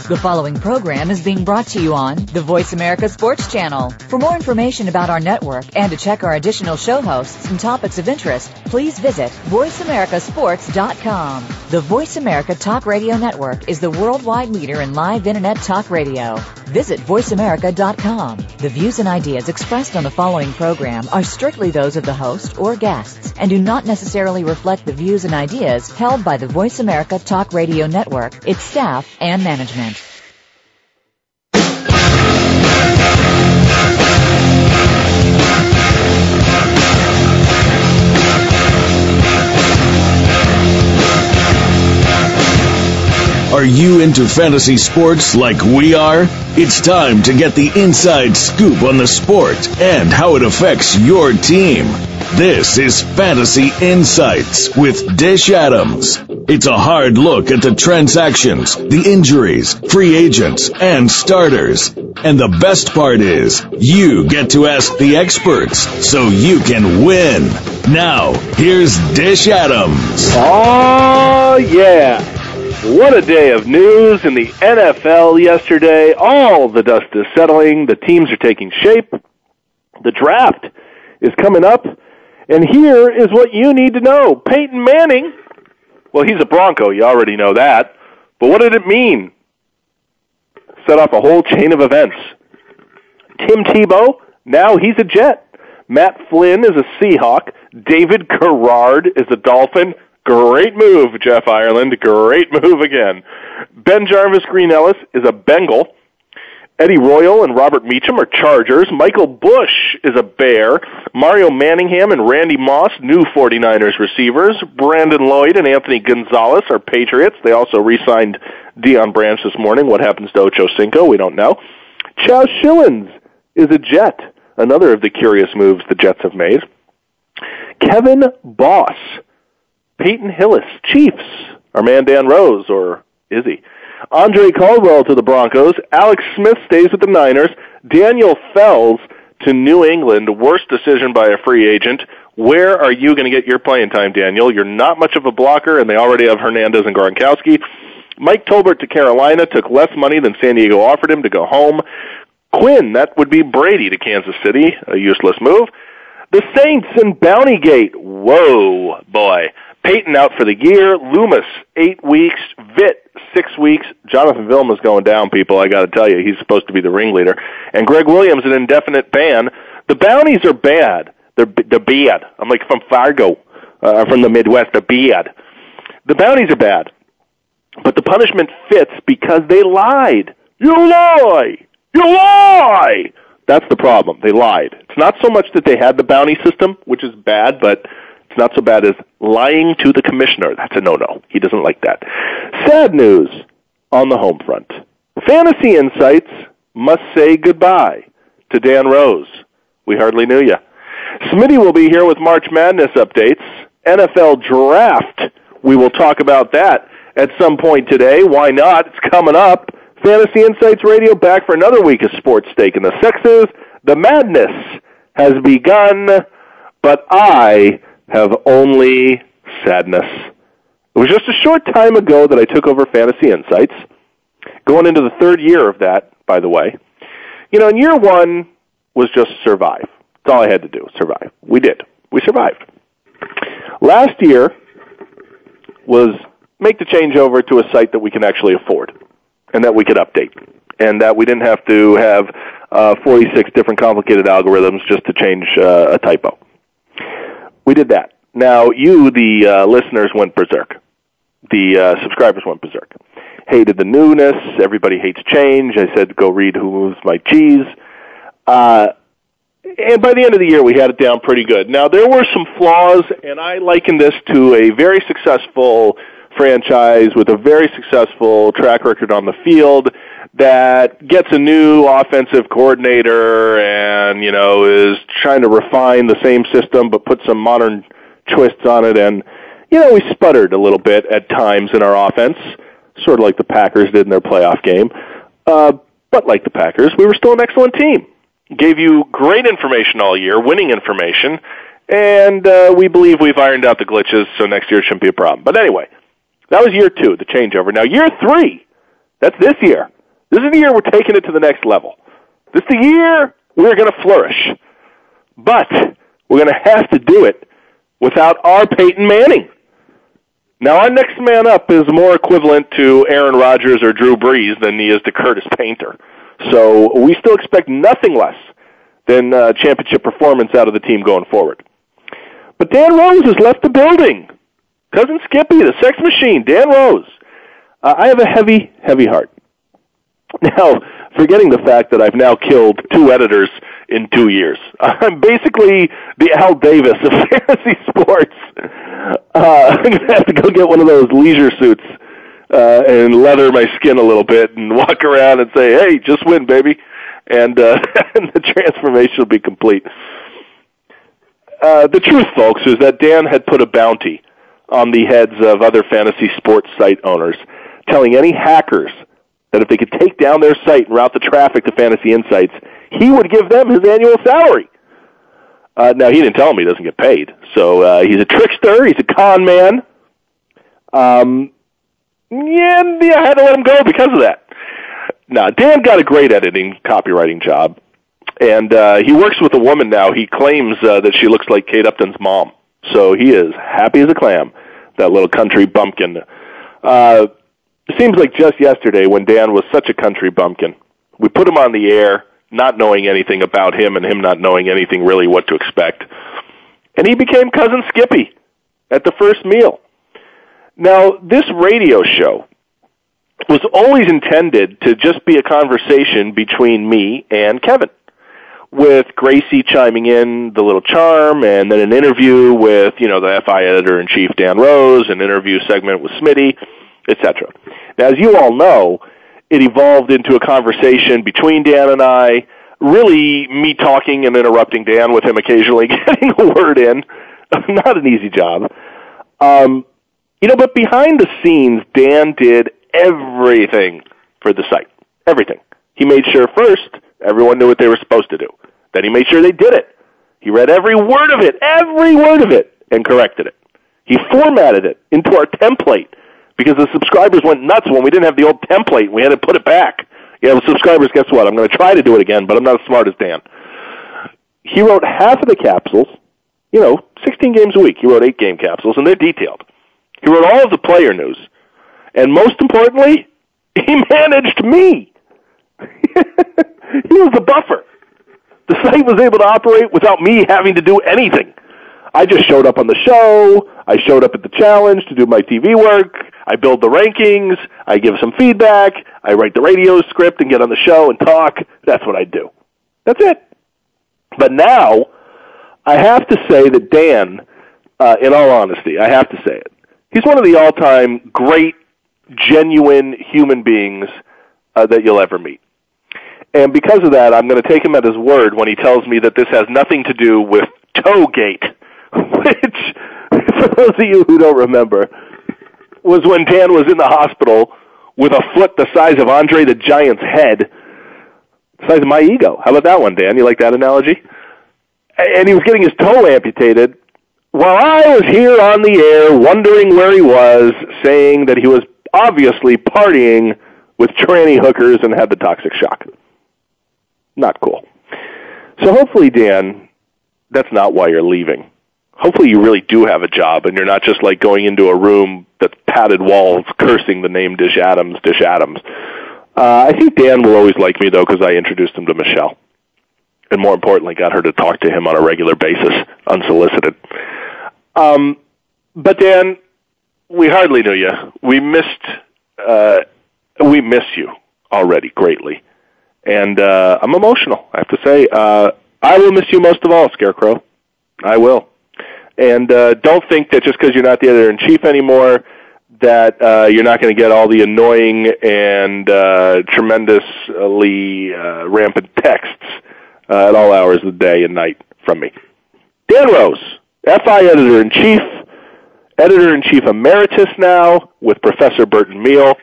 The following program is being brought to you on the Voice America Sports Channel. For more information about our network and to check our additional show hosts and topics of interest, please visit voiceamericasports.com. The Voice America Talk Radio Network is the worldwide leader in live Internet talk radio. Visit voiceamerica.com. The views and ideas expressed on the following program are strictly those of the host or guests and do not necessarily reflect the views and ideas held by the Voice America Talk Radio Network, its staff, and management. Are you into fantasy sports like we are? It's time to get the inside scoop on the sport and how it affects your team. This is Fantasy Insights with Dish Adams. It's a hard look at the transactions, the injuries, free agents, and starters. And the best part is, you get to ask the experts so you can win. Now, here's Dish Adams. Oh, yeah. What a day of news in the NFL yesterday. All the dust is settling. The teams are taking shape. The draft is coming up. And here is what you need to know. Peyton Manning, well, he's a Bronco. You already know that. But what did it mean? Set off a whole chain of events. Tim Tebow, now he's a Jet. Matt Flynn is a Seahawk. David Garrard is a Dolphin. Great move, Jeff Ireland. Great move again. Ben Jarvis Green Ellis is a Bengal. Eddie Royal and Robert Meacham are Chargers. Michael Bush is a Bear. Mario Manningham and Randy Moss, new 49ers receivers. Brandon Lloyd and Anthony Gonzalez are Patriots. They also re-signed Deion Branch this morning. What happens to Ocho Cinco? We don't know. Chaz Schillens is a Jet. Another of the curious moves the Jets have made. Kevin Boss, Peyton Hillis, Chiefs. Our man Dan Rose, or is he? Andre Caldwell to the Broncos. Alex Smith stays with the Niners. Daniel Fells to New England. Worst decision by a free agent. Where are you going to get your playing time, Daniel? You're not much of a blocker, and they already have Hernandez and Gronkowski. Mike Tolbert to Carolina. Took less money than San Diego offered him to go home. Quinn, that would be Brady to Kansas City. A useless move. The Saints and Bountygate. Whoa, boy. Peyton out for the year. Loomis, 8 weeks. Vitt, 6 weeks. Jonathan Vilma's going down, people. I got to tell you, he's supposed to be the ringleader. And Greg Williams, an indefinite ban. The bounties are bad. They're bad. I'm like from Fargo, from the Midwest. They're bad. The bounties are bad. But the punishment fits because they lied. You lie! You lie! That's the problem. They lied. It's not so much that they had the bounty system, which is bad, but it's not so bad as lying to the commissioner. That's a no-no. He doesn't like that. Sad news on the home front. Fantasy Insights must say goodbye to Dan Rose. We hardly knew you. Smitty will be here with March Madness updates. NFL Draft, we will talk about that at some point today. Why not? It's coming up. Fantasy Insights Radio back for another week of sports stake in the sixes. The madness has begun, but I have only sadness. It was just a short time ago that I took over Fantasy Insights, going into the third year of that, by the way. You know, in year one was just survive. That's all I had to do, survive. We did. We survived. Last year was make the changeover to a site that we can actually afford and that we could update and that we didn't have to have 46 different complicated algorithms just to change a typo. We did that. Now, you, the listeners, went berserk. The subscribers went berserk. Hated the newness. Everybody hates change. I said, go read Who Moves My Cheese. And by the end of the year, we had it down pretty good. Now, there were some flaws, and I liken this to a very successful franchise with a very successful track record on the field that gets a new offensive coordinator and, you know, is trying to refine the same system but put some modern twists on it. And, you know, we sputtered a little bit at times in our offense, sort of like the Packers did in their playoff game. But like the Packers, we were still an excellent team. Gave you great information all year, winning information, and we believe we've ironed out the glitches, so next year it shouldn't be a problem. But anyway, that was year two, the changeover. Now, year three, That's this year. This is the year we're taking it to the next level. This is the year we're going to flourish. But we're going to have to do it without our Peyton Manning. Now, our next man up is more equivalent to Aaron Rodgers or Drew Brees than he is to Curtis Painter. So we still expect nothing less than championship performance out of the team going forward. But Dan Rose has left the building. Cousin Skippy, the sex machine, Dan Rose. I have a heavy, heavy heart. Now, forgetting the fact that I've now killed 2 editors in 2 years. I'm basically the Al Davis of fantasy sports. I'm going to have to go get one of those leisure suits and leather my skin a little bit and walk around and say, hey, just win, baby. And the transformation will be complete. The truth, folks, is that Dan had put a bounty on the heads of other fantasy sports site owners, telling any hackers that if they could take down their site and route the traffic to Fantasy Insights, he would give them his annual salary. Now, he didn't tell him he doesn't get paid. So he's a trickster. He's a con man. Yeah, I had to let him go because of that. Now, Dan got a great editing, copywriting job. And he works with a woman now. He claims that she looks like Kate Upton's mom. So he is happy as a clam, that little country bumpkin. It seems like just yesterday when Dan was such a country bumpkin, we put him on the air not knowing anything about him and him not knowing anything really what to expect. And he became Cousin Skippy at the first meal. Now, this radio show was always intended to just be a conversation between me and Kevin, with Gracie chiming in the little charm, and then an interview with, the FI editor-in-chief, Dan Rose, an interview segment with Smitty, etc. Now, as you all know, it evolved into a conversation between Dan and I, really me talking and interrupting Dan with him occasionally getting a word in. Not an easy job. But behind the scenes, Dan did everything for the site. Everything. He made sure first everyone knew what they were supposed to do. Then he made sure they did it. He read every word of it, and corrected it. He formatted it into our template because the subscribers went nuts when we didn't have the old template. We had to put it back. The subscribers, guess what? I'm going to try to do it again, but I'm not as smart as Dan. He wrote half of the capsules, 16 games a week. He wrote 8 game capsules, and they're detailed. He wrote all of the player news. And most importantly, he managed me. He was the buffer. The site was able to operate without me having to do anything. I just showed up on the show. I showed up at the challenge to do my TV work. I build the rankings. I give some feedback. I write the radio script and get on the show and talk. That's what I do. That's it. But now, I have to say that Dan, in all honesty, I have to say it, he's one of the all-time great, genuine human beings that you'll ever meet. And because of that, I'm going to take him at his word when he tells me that this has nothing to do with Toegate, which, for those of you who don't remember, was when Dan was in the hospital with a foot the size of Andre the Giant's head, the size of my ego. How about that one, Dan? You like that analogy? And he was getting his toe amputated while I was here on the air wondering where he was, saying that he was obviously partying with tranny hookers and had the toxic shock. Not cool. So hopefully, Dan, that's not why you're leaving. Hopefully you really do have a job and you're not just like going into a room that's padded walls cursing the name Dish Adams. I think Dan will always like me, though, because I introduced him to Michelle. And more importantly, got her to talk to him on a regular basis, unsolicited. But Dan, we hardly knew you. We miss you already greatly. And I'm emotional, I have to say. I will miss you most of all, Scarecrow. I will. And don't think that just because you're not the editor-in-chief anymore that you're not going to get all the annoying and tremendously rampant texts at all hours of the day and night from me. Dan Rose, FI Editor-in-Chief Emeritus now with Professor Burton Meal.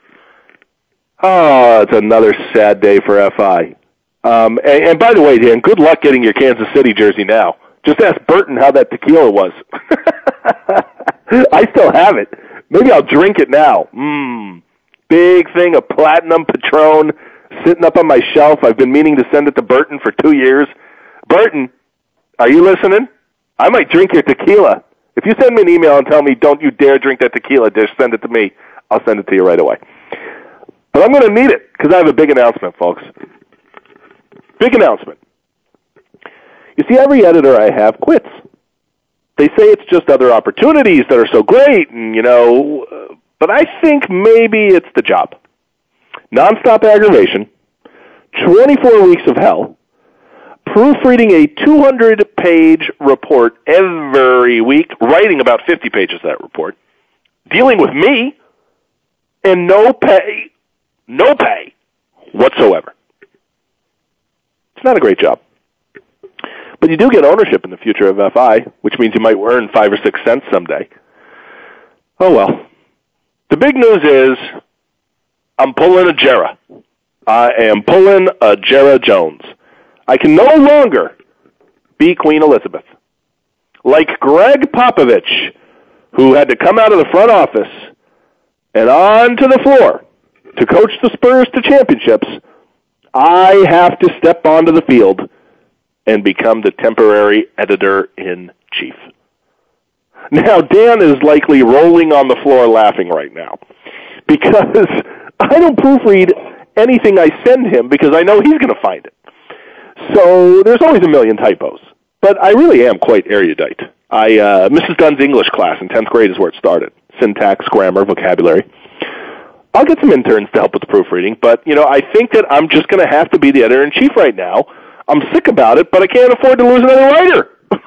Oh, it's another sad day for FI. And by the way, Dan, good luck getting your Kansas City jersey now. Just ask Burton how that tequila was. I still have it. Maybe I'll drink it now. big thing of Platinum Patron sitting up on my shelf. I've been meaning to send it to Burton for 2 years. Burton, are you listening? I might drink your tequila. If you send me an email and tell me, don't you dare drink that tequila, just send it to me, I'll send it to you right away. But I'm going to need it because I have a big announcement, folks. Big announcement. You see, every editor I have quits. They say it's just other opportunities that are so great, and but I think maybe it's the job. Nonstop aggravation, 24 weeks of hell, proofreading a 200-page report every week, writing about 50 pages of that report, dealing with me, and no pay whatsoever. It's not a great job. But you do get ownership in the future of FI, which means you might earn 5 or 6 cents someday. Oh, well. The big news is I'm pulling a Jera. I am pulling a Jera Jones. I can no longer be Queen Elizabeth. Like Greg Popovich, who had to come out of the front office and onto the floor to coach the Spurs to championships, I have to step onto the field and become the temporary editor-in-chief. Now, Dan is likely rolling on the floor laughing right now because I don't proofread anything I send him because I know he's going to find it. So there's always a million typos. But I really am quite erudite. Mrs. Dunn's English class in 10th grade is where it started. Syntax, grammar, vocabulary. I'll get some interns to help with the proofreading, but, I think that I'm just going to have to be the editor-in-chief right now. I'm sick about it, but I can't afford to lose another writer.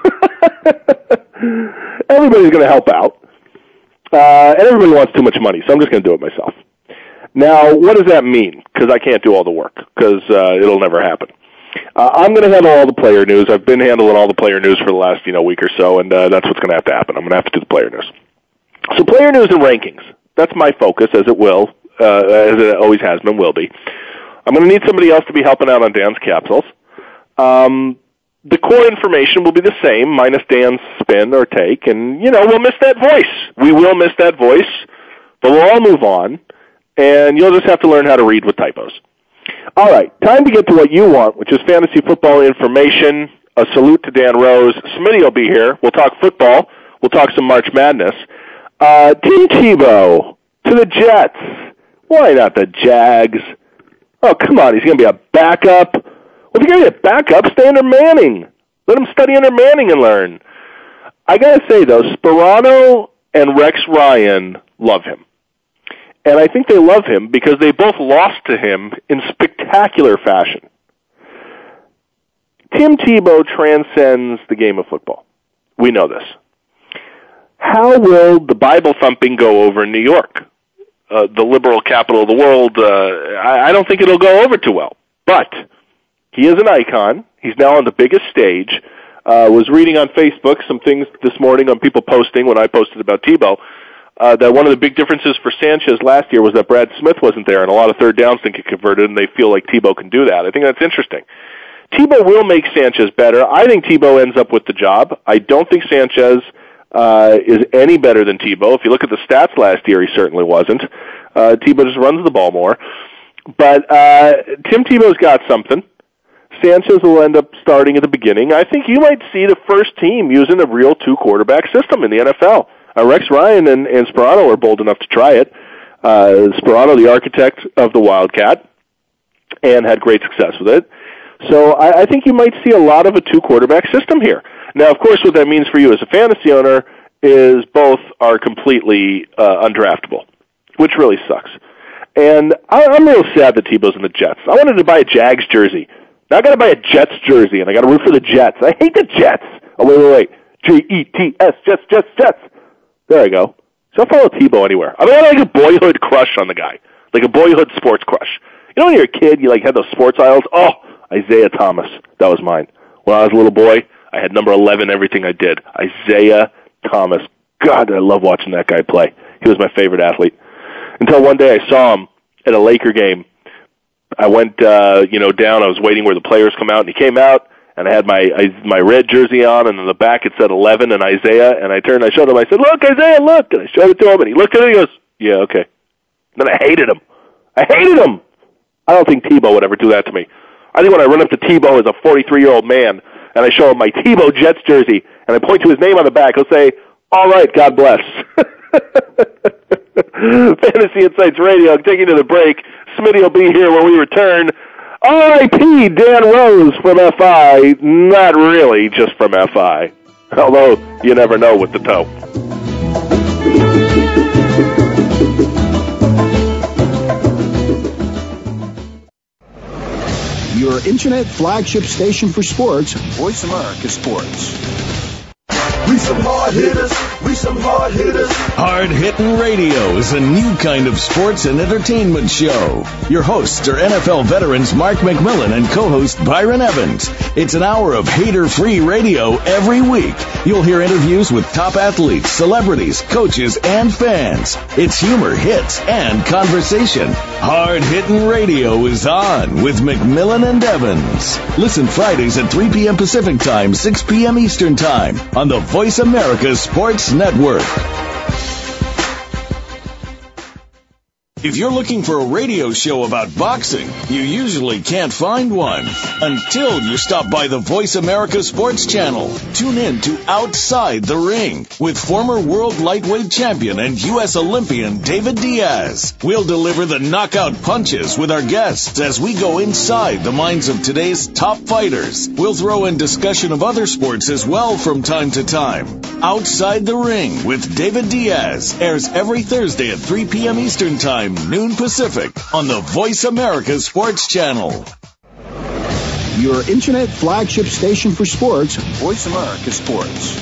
Everybody's going to help out. And everybody wants too much money, so I'm just going to do it myself. Now, what does that mean? Because I can't do all the work, because it'll never happen. I'm going to handle all the player news. I've been handling all the player news for the last week or so, and that's what's going to have to happen. I'm going to have to do the player news. So player news and rankings. That's my focus, as it always has been, will be. I'm going to need somebody else to be helping out on Dan's capsules. The core information will be the same, minus Dan's spin or take, and, we'll miss that voice. We will miss that voice, but we'll all move on, and you'll just have to learn how to read with typos. All right, time to get to what you want, which is fantasy football information. A salute to Dan Rose. Smitty will be here. We'll talk football. We'll talk some March Madness. Tim Tebow to the Jets. Why not the Jags? Oh, come on, he's going to be a backup. Well, if you're going to be a backup, stay under Manning. Let him study under Manning and learn. I got to say, though, Sperano and Rex Ryan love him. And I think they love him because they both lost to him in spectacular fashion. Tim Tebow transcends the game of football. We know this. How will the Bible thumping go over in New York? The liberal capital of the world, I don't think it'll go over too well. But he is an icon. He's now on the biggest stage. Was reading on Facebook some things this morning on people posting when I posted about Tebow, that one of the big differences for Sanchez last year was that Brad Smith wasn't there, and a lot of third downs didn't get converted, and they feel like Tebow can do that. I think that's interesting. Tebow will make Sanchez better. I think Tebow ends up with the job. I don't think Sanchez is any better than Tebow. If you look at the stats last year, he certainly wasn't. Tebow just runs the ball more. But Tim Tebow's got something. Sanchez will end up starting at the beginning. I think you might see the first team using a real two-quarterback system in the NFL. Rex Ryan and Sperano are bold enough to try it. Sperano, the architect of the Wildcat, and had great success with it. So I think you might see a lot of a two-quarterback system here. Now, of course, what that means for you as a fantasy owner is both are completely undraftable, which really sucks. And I'm real sad that Tebow's in the Jets. I wanted to buy a Jags jersey. Now I got to buy a Jets jersey, and I got to root for the Jets. I hate the Jets. Oh, wait. Jets, Jets. There I go. So I'll follow Tebow anywhere. I mean, I had like a boyhood crush on the guy, like a boyhood sports crush. You know when you're a kid, you like had those sports aisles? Oh, Isaiah Thomas. That was mine. When I was a little boy, I had number 11 everything I did. Isaiah Thomas. God, I love watching that guy play. He was my favorite athlete. Until one day I saw him at a Laker game. I went, down. I was waiting where the players come out, and he came out, and I had my red jersey on, and in the back it said 11 and Isaiah, and I turned and I showed him. I said, "Look, Isaiah, look!" And I showed it to him, and he looked at it, and he goes, "Yeah, okay." Then I hated him. I hated him. I don't think Tebow would ever do that to me. I think when I run up to Tebow as a 43-year-old man and I show him my Tebow Jets jersey and I point to his name on the back, he'll say, all right, God bless. Fantasy Insights Radio, take you to the break. Smitty will be here when we return. R.I.P. Dan Rose from FI. Not really just from FI. Although, you never know with the toe. Your internet flagship station for sports, Voice America Sports. We some hard hitters. We some hard hitters. Hard Hittin' Radio is a new kind of sports and entertainment show. Your hosts are NFL veterans Mark McMillan and co-host Byron Evans. It's an hour of hater-free radio every week. You'll hear interviews with top athletes, celebrities, coaches, and fans. It's humor, hits, and conversation. Hard Hittin' Radio is on with McMillan and Evans. Listen Fridays at 3 p.m. Pacific Time, 6 p.m. Eastern Time on the Voice America Sports Network. If you're looking for a radio show about boxing, you usually can't find one until you stop by the Voice America Sports Channel. Tune in to Outside the Ring with former world lightweight champion and U.S. Olympian David Diaz. We'll deliver the knockout punches with our guests as we go inside the minds of today's top fighters. We'll throw in discussion of other sports as well from time to time. Outside the Ring with David Diaz airs every Thursday at 3 p.m. Eastern Time, noon Pacific, on the Voice America Sports Channel. Your internet flagship station for sports, Voice America Sports.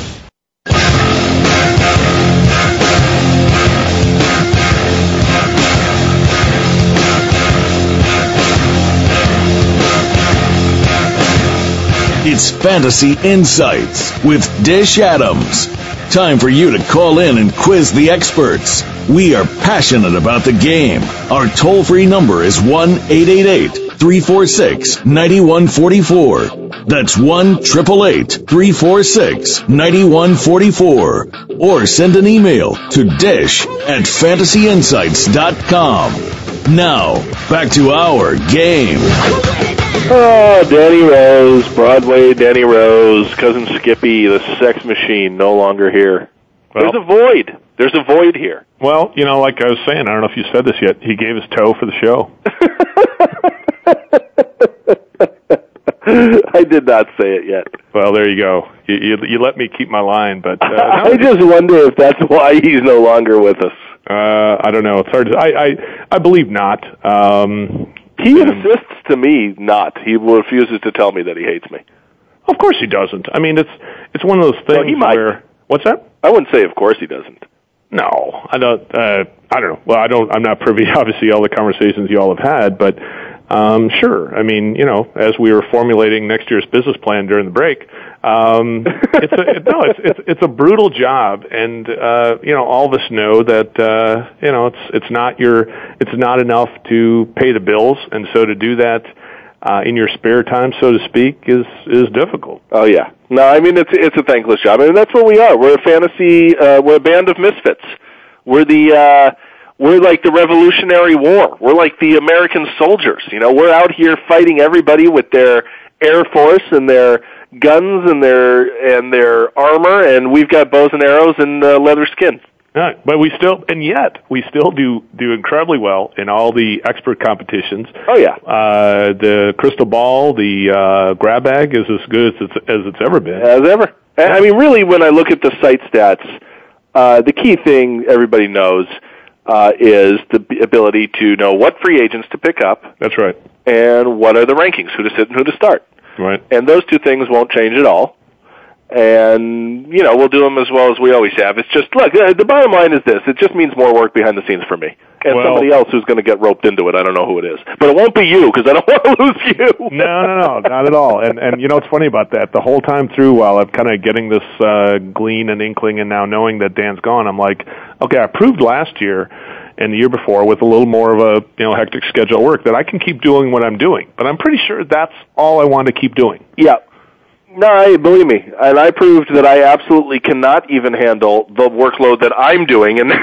It's Fantasy Insights with Dish Adams. Time for you to call in and quiz the experts. We are passionate about the game. Our toll-free number is 1-888-346-9144. That's 1-888-346-9144. Or send an email to dish@fantasyinsights.com. Now, back to our game. Oh, Danny Rose, Broadway Danny Rose, Cousin Skippy, the sex machine, no longer here. Well, there's a void. There's a void here. Well, you know, like I was saying, I don't know if you said this yet, he gave his toe for the show. I did not say it yet. Well, there you go. You let me keep my line, but... I just wonder if that's why he's no longer with us. I don't know. It's hard to... I believe not. He insists to me not. He refuses to tell me that he hates me. Of course he doesn't. I mean, it's one of those things he might. where... What's that? I wouldn't say of course he doesn't. No, I don't know. Well, I'm not privy, obviously, all the conversations you all have had, but sure. I mean, you know, as we were formulating next year's business plan during the break, it's a brutal job, and you know, all of us know that you know, it's not enough to pay the bills, and so to do that in your spare time, so to speak, is difficult. Oh yeah, no, I mean it's a thankless job. I mean that's what we are. We're a fantasy. We're a band of misfits. We're like the Revolutionary War. We're like the American soldiers. You know, we're out here fighting everybody with their Air Force and their guns and their armor, and we've got bows and arrows and leather skin. Yeah, but we still do incredibly well in all the expert competitions. Oh yeah. The crystal ball, the grab bag is as good as it's ever been. As ever. I mean, really, when I look at the site stats, the key thing everybody knows is the ability to know what free agents to pick up. That's right. And what are the rankings, who to sit and who to start. Right. And those two things won't change at all. And, you know, we'll do them as well as we always have. It's just, look, the bottom line is this. It just means more work behind the scenes for me. And somebody else who's going to get roped into it. I don't know who it is. But it won't be you, because I don't want to lose you. No, not at all. And you know what's funny about that? The whole time through, while I'm kind of getting this glean and inkling and now knowing that Dan's gone, I'm like, okay, I proved last year and the year before with a little more of a, you know, hectic schedule work that I can keep doing what I'm doing. But I'm pretty sure that's all I want to keep doing. Yeah. No, believe me, and I proved that I absolutely cannot even handle the workload that I'm doing, and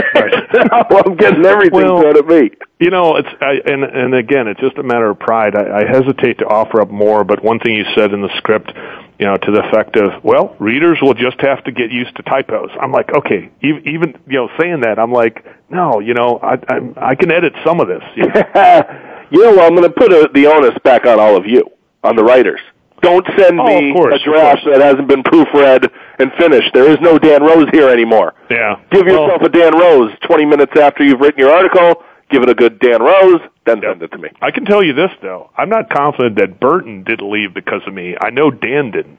I'm getting everything thrown at me. You know, and again, it's just a matter of pride. I hesitate to offer up more, but one thing you said in the script, you know, to the effect of, well, readers will just have to get used to typos. I'm like, okay, even saying that, I'm like, no, I can edit some of this. You know? Well, I'm going to put the onus back on all of you, on the writers. Don't send me a draft that hasn't been proofread and finished. There is no Dan Rose here anymore. Yeah. Give yourself a Dan Rose 20 minutes after you've written your article. Give it a good Dan Rose, then send it to me. I can tell you this, though. I'm not confident that Burton didn't leave because of me. I know Dan didn't.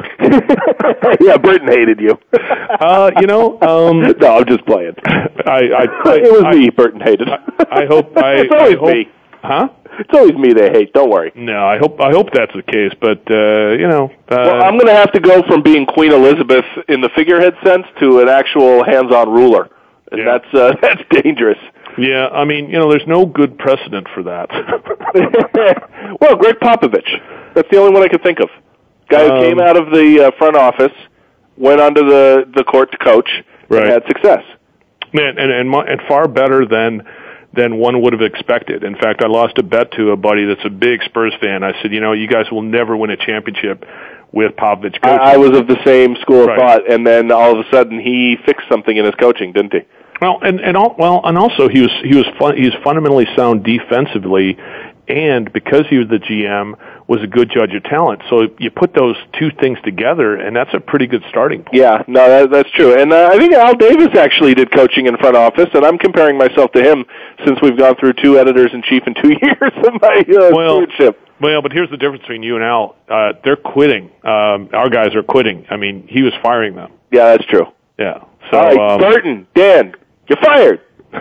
Yeah, Burton hated you. No, I'm just playing. It was me Burton hated. I hope. It's always me. Huh? It's always me they hate. Don't worry. No, I hope that's the case. But well, I'm going to have to go from being Queen Elizabeth in the figurehead sense to an actual hands-on ruler, and that's dangerous. Yeah, I mean, there's no good precedent for that. Well, Greg Popovich. That's the only one I could think of. Guy who came out of the front office, went onto the court to coach, and had success. Man, and far better than one would have expected. In fact, I lost a bet to a buddy that's a big Spurs fan. I said, you guys will never win a championship with Popovich coaching. I was of the same school of thought, and then all of a sudden he fixed something in his coaching, didn't he? Well, and also he's fundamentally sound defensively, and because he was the GM, was a good judge of talent. So you put those two things together, and that's a pretty good starting point. Yeah, no, that's true. And I think Al Davis actually did coaching in front office, and I'm comparing myself to him since we've gone through 2 editors-in-chief in 2 years of my stewardship. Well, but here's the difference between you and Al. They're quitting. Our guys are quitting. I mean, he was firing them. Yeah, that's true. Yeah. So, all right, Burton, Dan, you're fired.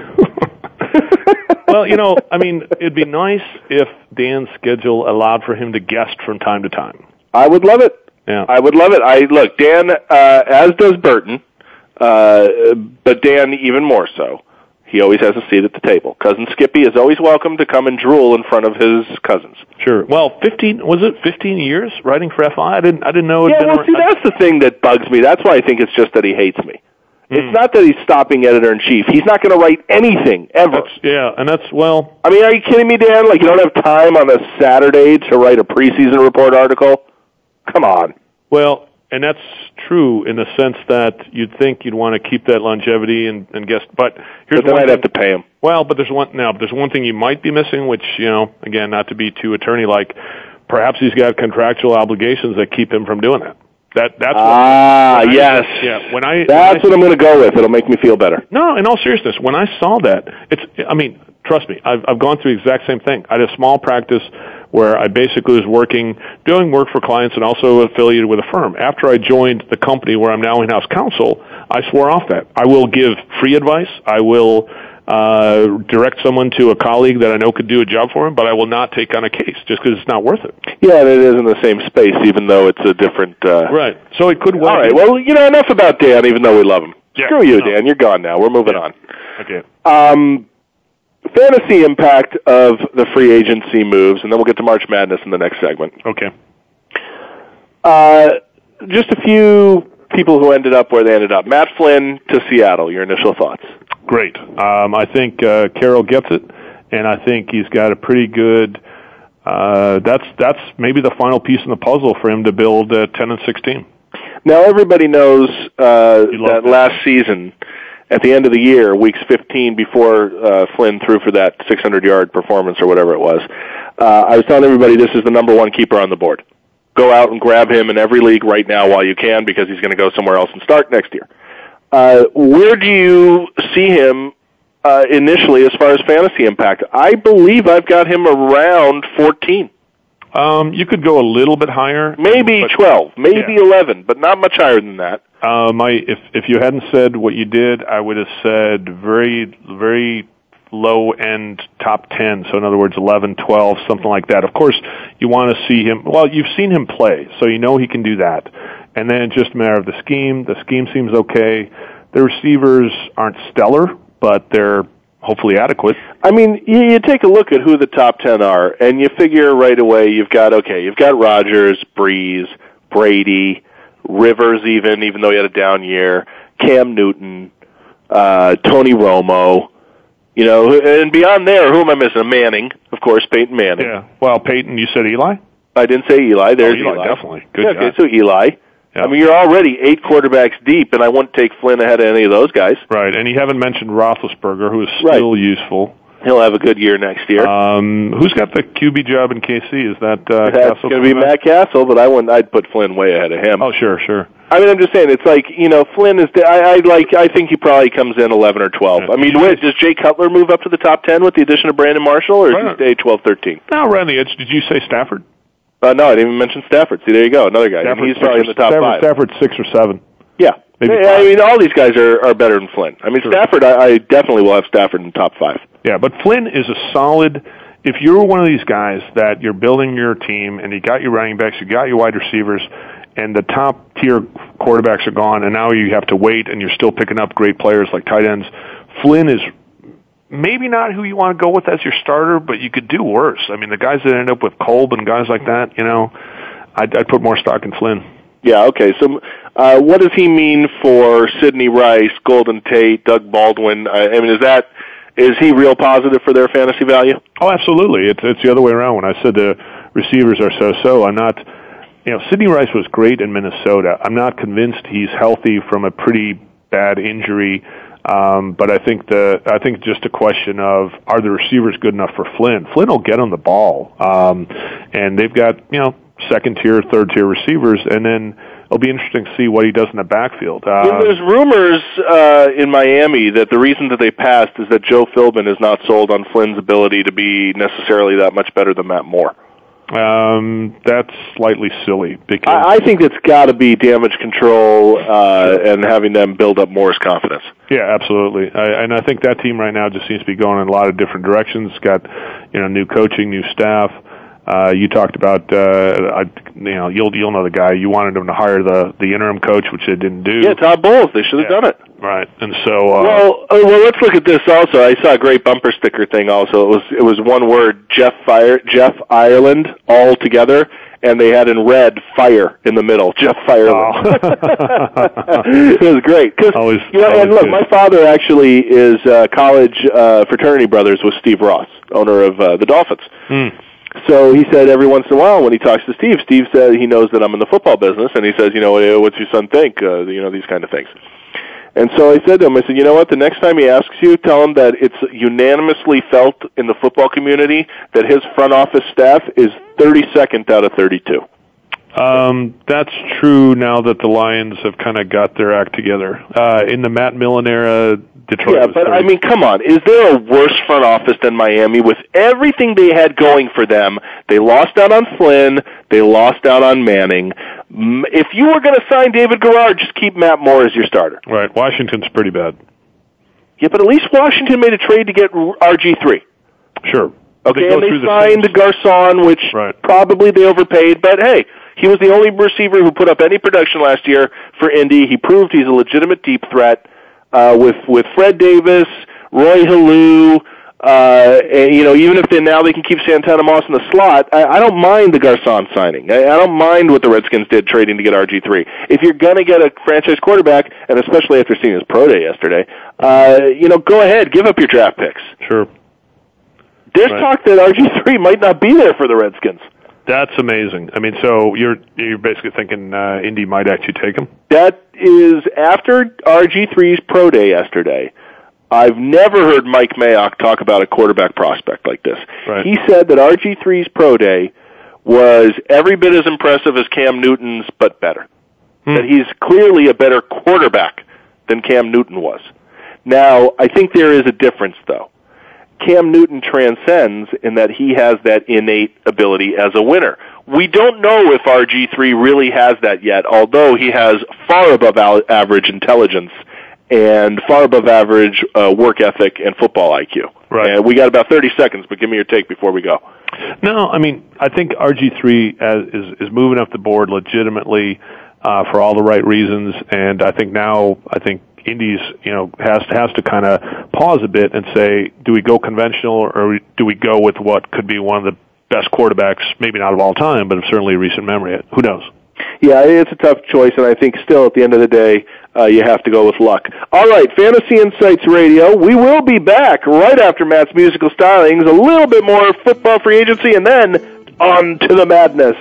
Well, I mean, it'd be nice if Dan's schedule allowed for him to guest from time to time. I would love it. Yeah. I would love it. Look, Dan, as does Burton, but Dan even more so. He always has a seat at the table. Cousin Skippy is always welcome to come and drool in front of his cousins. Sure. Well, 15 years writing for FI? I didn't know it. Yeah, well, see, that's the thing that bugs me. That's why I think it's just that he hates me. It's not that he's stopping editor-in-chief. He's not going to write anything, ever. I mean, are you kidding me, Dan? Like, you don't have time on a Saturday to write a preseason report article? Come on. Well, and that's true in the sense that you'd think you'd want to keep that longevity and guess. But here's then I'd have to pay him. Well, but there's one thing you might be missing, which, again, not to be too attorney-like, perhaps he's got contractual obligations that keep him from doing that. That's yes. What I'm going to go with. It'll make me feel better. No, in all seriousness, when I saw that, trust me, I've gone through the exact same thing. I had a small practice where I basically was doing work for clients and also affiliated with a firm. After I joined the company where I'm now in-house counsel, I swore off that. I will give free advice. I will direct someone to a colleague that I know could do a job for him, but I will not take on a case just because it's not worth it. Yeah, and it is in the same space, even though it's a different... Right. So it could well... All right, well, enough about Dan, even though we love him. Yeah, Screw you, Dan. You're gone now. We're moving on. Okay. Fantasy impact of the free agency moves, and then we'll get to March Madness in the next segment. Okay. Just a few people who ended up where they ended up. Matt Flynn to Seattle. Your initial thoughts? Great. I think Carroll gets it, and I think he's got a pretty good. That's maybe the final piece in the puzzle for him to build 10 and 16. Now everybody knows that last season, at the end of the year, weeks 15 before Flynn threw for that 600-yard performance or whatever it was. I was telling everybody this is the number one keeper on the board. Go out and grab him in every league right now while you can because he's going to go somewhere else and start next year. Where do you see him initially as far as fantasy impact? I believe I've got him around 14. You could go a little bit higher. Maybe 12, maybe 11, but not much higher than that. If you hadn't said what you did, I would have said very, very low-end top 10, so in other words, 11, 12, something like that. Of course, you want to see him. Well, you've seen him play, so you know he can do that. And then it's just a matter of the scheme. The scheme seems okay. The receivers aren't stellar, but they're hopefully adequate. I mean, you take a look at who the top 10 are, and you figure right away you've got Rodgers, Breeze, Brady, Rivers even though he had a down year, Cam Newton, Tony Romo, and beyond there, who am I missing? Manning, of course, Peyton Manning. Yeah. Well, Peyton, you said Eli? I didn't say Eli. There's Eli. Definitely. Good job. Okay, so Eli. Yeah. I mean, you're already 8 quarterbacks deep, and I wouldn't take Flynn ahead of any of those guys. Right, and you haven't mentioned Roethlisberger, who is still useful. He'll have a good year next year. Who's got the QB job in KC? Is that That's going to be Matt Castle, but I'd put Flynn way ahead of him. Oh, sure. I mean, I'm just saying, it's like, Flynn is, I think he probably comes in 11 or 12. I mean, does Jay Cutler move up to the top 10 with the addition of Brandon Marshall, or does he stay 12, 13? No, right on the edge. Did you say Stafford? No, I didn't even mention Stafford. See, there you go, another guy. He's probably in the top 5. Stafford's 6 or 7. Yeah. Maybe I mean, all these guys are better than Flynn. I mean, Stafford, I definitely will have Stafford in the top 5. Yeah, but Flynn is a solid. If you're one of these guys that you're building your team and you got your running backs, you got your wide receivers, and the top tier quarterbacks are gone, and now you have to wait, and you're still picking up great players like tight ends, Flynn is maybe not who you want to go with as your starter, but you could do worse. I mean, the guys that end up with Kolb and guys like that, I'd put more stock in Flynn. Yeah, okay. So what does he mean for Sidney Rice, Golden Tate, Doug Baldwin? I mean, is he real positive for their fantasy value? Oh, absolutely. It's the other way around. When I said the receivers are so-so, I'm not. Sidney Rice was great in Minnesota. I'm not convinced he's healthy from a pretty bad injury. But I think just a question of, are the receivers good enough for Flynn? Flynn will get on the ball, and they've got second tier, third tier receivers, and then it'll be interesting to see what he does in the backfield. There's rumors in Miami that the reason that they passed is that Joe Philbin is not sold on Flynn's ability to be necessarily that much better than Matt Moore. That's slightly silly because I think it's got to be damage control and having them build up Moore's confidence. Yeah, absolutely. And I think that team right now just seems to be going in a lot of different directions. It's got new coaching, new staff. You talked about you'll know the guy. You wanted him to hire the interim coach, which they didn't do. Yeah, Todd Bowles. They should have done it. Right. And so well, let's look at this also. I saw a great bumper sticker thing also. It was one word, Jeff Ireland, all together, and they had in red fire in the middle. Jeff Ireland. Oh. It was great because and look, my father actually is college fraternity brothers with Steve Ross, owner of the Dolphins. So he said every once in a while when he talks to Steve said he knows that I'm in the football business, and he says, what's your son think? These kind of things. And so I said to him, you know what, the next time he asks you, tell him that it's unanimously felt in the football community that his front office staff is 32nd out of 32. That's true now that the Lions have kind of got their act together. In the Matt Millen era, Detroit. Yeah, but I mean, come on. Is there a worse front office than Miami with everything they had going for them? They lost out on Flynn. They lost out on Manning. If you were going to sign David Garrard, just keep Matt Moore as your starter. Right. Washington's pretty bad. Yeah, but at least Washington made a trade to get RG3. Sure. Okay, and they signed Garcon, which probably they overpaid, but hey, he was the only receiver who put up any production last year for Indy. He proved he's a legitimate deep threat. With Fred Davis, Roy Halou, and, even if they can keep Santana Moss in the slot, I don't mind the Garcon signing. I don't mind what the Redskins did trading to get RG3. If you're going to get a franchise quarterback, and especially after seeing his pro day yesterday, go ahead, give up your draft picks. Sure. There's talk that RG3 might not be there for the Redskins. That's amazing. I mean, so you're basically thinking Indy might actually take him? That is after RG3's pro day yesterday. I've never heard Mike Mayock talk about a quarterback prospect like this. Right. He said that RG3's pro day was every bit as impressive as Cam Newton's, but better. That he's clearly a better quarterback than Cam Newton was. Now, I think there is a difference, though. Cam Newton transcends in that he has that innate ability as a winner. We don't know if RG3 really has that yet, although he has far above average intelligence and far above average work ethic and football IQ. Right. And we got about 30 seconds, but give me your take before we go. No, I mean, I think RG3 is moving up the board legitimately for all the right reasons, and I think Indy's, has to kind of pause a bit and say, do we go conventional or do we go with what could be one of the best quarterbacks, maybe not of all time, but of certainly recent memory? Who knows? Yeah, it's a tough choice, and I think still at the end of the day, you have to go with luck. All right, Fantasy Insights Radio. We will be back right after Matt's musical stylings, a little bit more football free agency, and then on to the madness.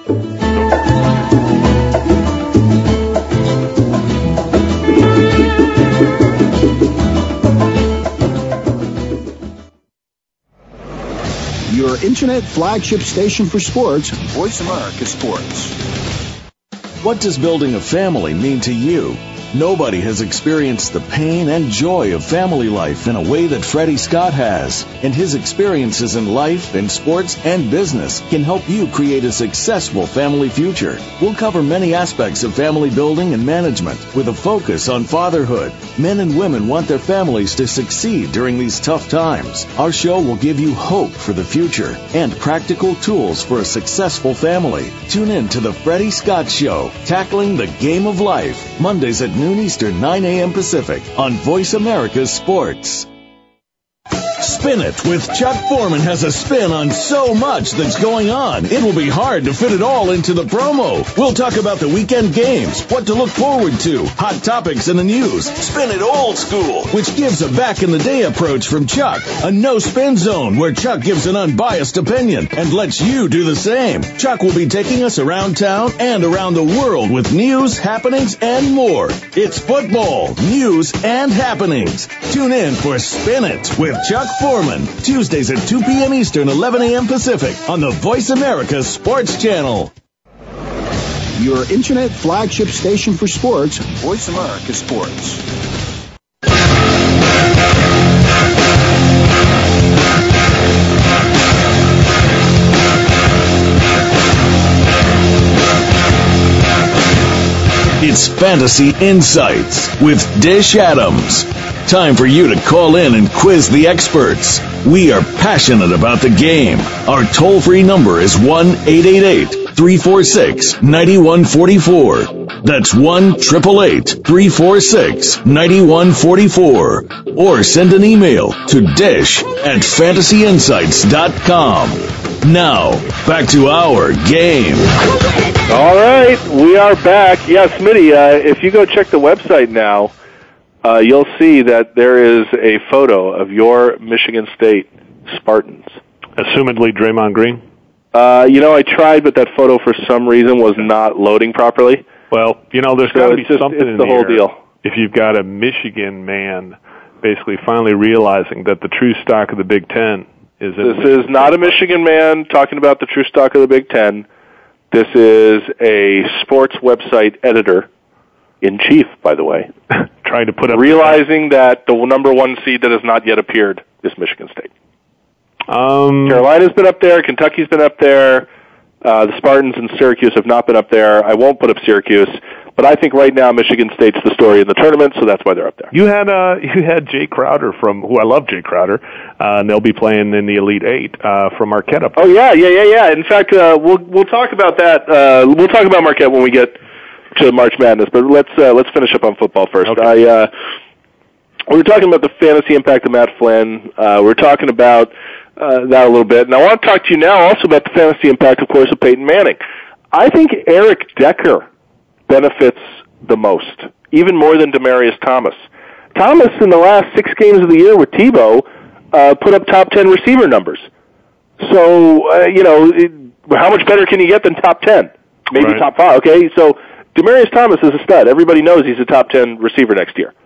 Your internet flagship station for sports, Voice America Sports. What does building a family mean to you? Nobody has experienced the pain and joy of family life in a way that Freddie Scott has. And his experiences in life, in sports, and business can help you create a successful family future. We'll cover many aspects of family building and management with a focus on fatherhood. Men and women want their families to succeed during these tough times. Our show will give you hope for the future and practical tools for a successful family. Tune in to the Freddie Scott Show, Tackling the Game of Life, Mondays at noon Eastern, 9 a.m. Pacific on Voice America Sports. Spin It with Chuck Foreman has a spin on so much that's going on. It will be hard to fit it all into the promo. We'll talk about the weekend games, what to look forward to, hot topics in the news. Spin It old school, which gives a back-in-the-day approach from Chuck. A no-spin zone where Chuck gives an unbiased opinion and lets you do the same. Chuck will be taking us around town and around the world with news, happenings, and more. It's football, news, and happenings. Tune in for Spin It with Chuck Foreman, Tuesdays at 2 p.m. Eastern, 11 a.m. Pacific on the Voice America Sports Channel. Your internet flagship station for sports, Voice America Sports. It's Fantasy Insights with Dish Adams. Time for you to call in and quiz the experts. We are passionate about the game. Our toll-free number is 1-888-346-9144. That's 1-888-346-9144. Or send an email to dish@fantasyinsights.com. Now, back to our game. All right, we are back. Yeah, Smitty, if you go check the website now, you'll see that there is a photo of your Michigan State Spartans. Assumedly Draymond Green? I tried, but that photo for some reason was not loading properly. Well, there's got to be something in the whole deal. If you've got a Michigan man basically finally realizing that the true stock of the Big Ten is in This is not a Michigan man talking about the true stock of the Big Ten. This is a sports website editor-in-chief, by the way. Trying to put up realizing that the number one seed that has not yet appeared is Michigan State. Carolina's been up there. Kentucky's been up there. The Spartans and Syracuse have not been up there. I won't put up Syracuse, but I think right now Michigan State's the story in the tournament, so that's why they're up there. You had Jay Crowder who I love Jay Crowder, and they'll be playing in the Elite Eight from Marquette up there. Oh yeah. In fact, we'll talk about that. We'll talk about Marquette when we get to March Madness, but let's finish up on football first. Okay. We were talking about the fantasy impact of Matt Flynn. We're talking about that a little bit, and I want to talk to you now also about the fantasy impact, of course, of Peyton Manning. I think Eric Decker benefits the most, even more than Demaryius Thomas. Thomas, in the last 6 games of the year with Tebow, put up top 10 receiver numbers. So, how much better can you get than top 10? Maybe right. Top 5, okay? So, Demaryius Thomas is a stud. Everybody knows he's a top 10 receiver next year.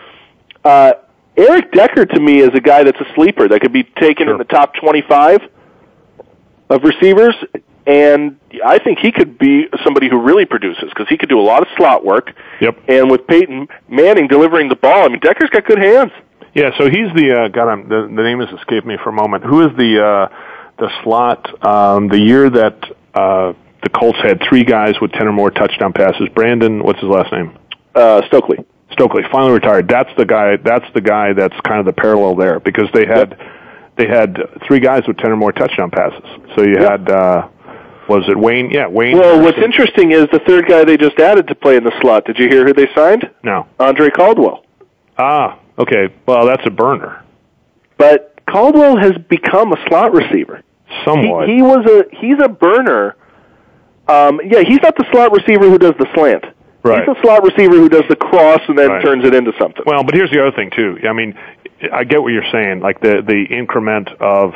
Eric Decker, to me, is a guy that's a sleeper that could be taken in the top 25 of receivers, and I think he could be somebody who really produces because he could do a lot of slot work. Yep. And with Peyton Manning delivering the ball, Decker's got good hands. Yeah, so he's the the name has escaped me for a moment. Who is the slot? The year that the Colts had 3 guys with 10 or more touchdown passes. Brandon, what's his last name? Stokely finally retired. That's the guy that's kind of the parallel there because they had 3 guys with 10 or more touchdown passes. So you had was it Wayne? Yeah, Wayne. Well, what's interesting is the third guy they just added to play in the slot. Did you hear who they signed? No. Andre Caldwell. Ah, okay. Well, that's a burner. But Caldwell has become a slot receiver. Somewhat. He's a burner He's not the slot receiver who does the slant. Right. He's the slot receiver who does the cross and then turns it into something. Well, but here's the other thing, too. I mean, I get what you're saying. Like, the increment of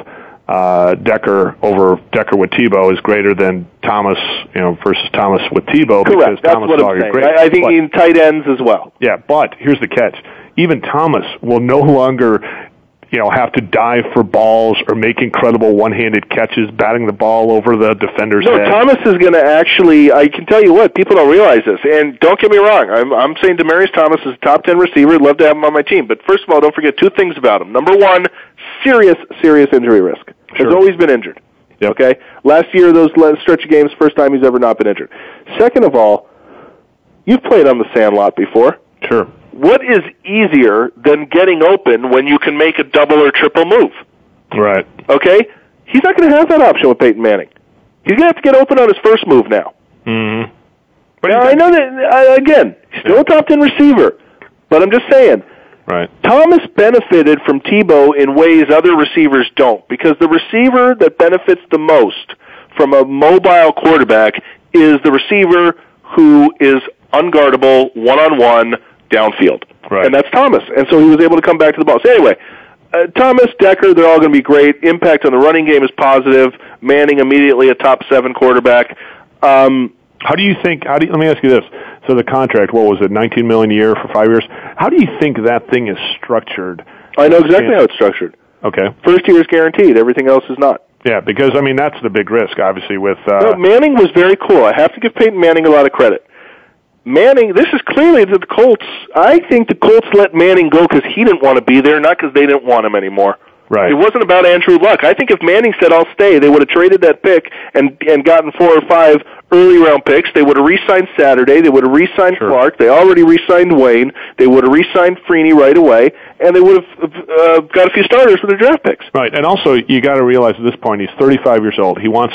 Decker with Tebow is greater than Thomas, versus Thomas with Tebow. Correct. Because That's Thomas what is I'm saying. great. I think in tight ends as well. Yeah, but here's the catch. Even Thomas will no longer, have to dive for balls or make incredible one-handed catches, batting the ball over the defender's head. No, Thomas is going to actually, I can tell you what, people don't realize this, and don't get me wrong, I'm saying Demaryius Thomas is a top 10 receiver. I'd love to have him on my team, but first of all, don't forget two things about him. Number one, serious injury risk. Sure. Has always been injured. Yep. Okay? Last year, those stretch of games, first time he's ever not been injured. Second of all, you've played on the Sandlot before. Sure. What is easier than getting open when you can make a double or triple move? Right. Okay? He's not going to have that option with Peyton Manning. He's going to have to get open on his first move now. Mm-hmm. But now, I know that, again, he's still a top 10 receiver, but I'm just saying, right. Thomas benefited from Tebow in ways other receivers don't, because the receiver that benefits the most from a mobile quarterback is the receiver who is unguardable, one-on-one, downfield. Right. And that's Thomas. And so he was able to come back to the ball. So anyway, Thomas, Decker, they're all going to be great. Impact on the running game is positive. Manning immediately a top 7 quarterback. How do you think, let me ask you this. So the contract, what was it, $19 million a year for 5 years? How do you think that thing is structured? I know exactly how it's structured. Okay. First year is guaranteed. Everything else is not. Yeah, because, that's the big risk, obviously, with... No, Manning was very cool. I have to give Peyton Manning a lot of credit. Manning, this is clearly the Colts. I think the Colts let Manning go because he didn't want to be there, not because they didn't want him anymore. Right. It wasn't about Andrew Luck. I think if Manning said, I'll stay, they would have traded that pick and gotten 4 or 5 early-round picks. They would have re-signed Saturday. They would have re-signed Clark. They already re-signed Wayne. They would have re-signed Freeney right away, and they would have got a few starters with their draft picks. Right, and also you got to realize at this point he's 35 years old. He wants,